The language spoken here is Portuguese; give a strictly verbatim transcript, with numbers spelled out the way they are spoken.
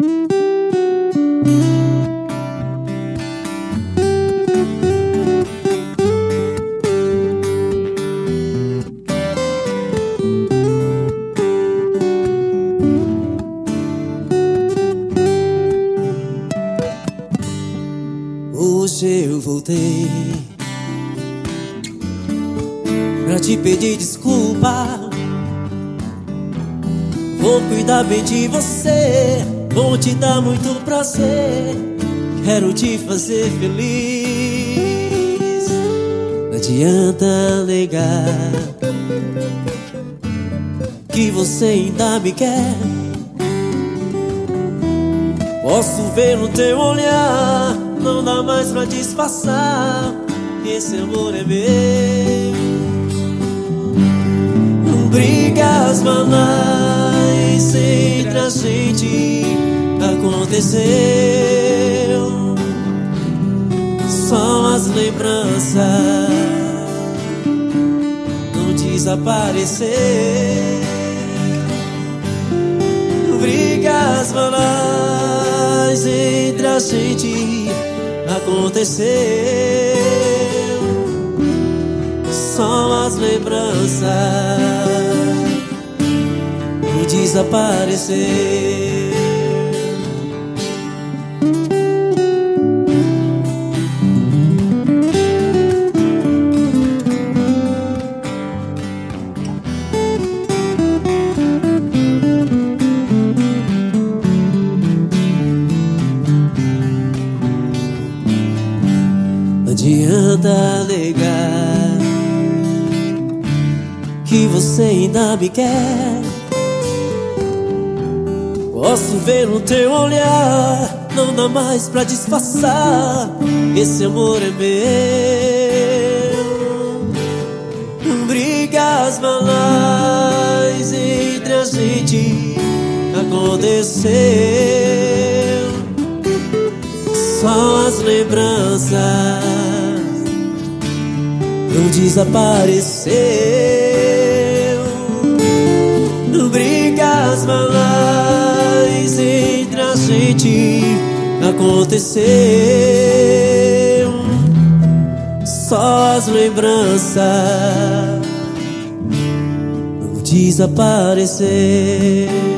Hoje eu voltei pra te pedir desculpa. Vou cuidar bem de você, vou te dar muito prazer. Quero te fazer feliz. Não adianta negar que você ainda me quer. Posso ver no teu olhar, não dá mais pra disfarçar que esse amor é meu. Brigas banais entre a gente aconteceu. Só as lembranças não desapareceram. Brigas banais entre a gente aconteceu. Só as lembranças não desapareceram. Não adianta negar que você ainda me quer. Posso ver no teu olhar, não dá mais pra disfarçar, esse amor é meu. Brigas banais entre a gente aconteceu. Só as lembranças não desapareceram. Brigas banais entre a gente aconteceu. Só as lembranças não desapareceram.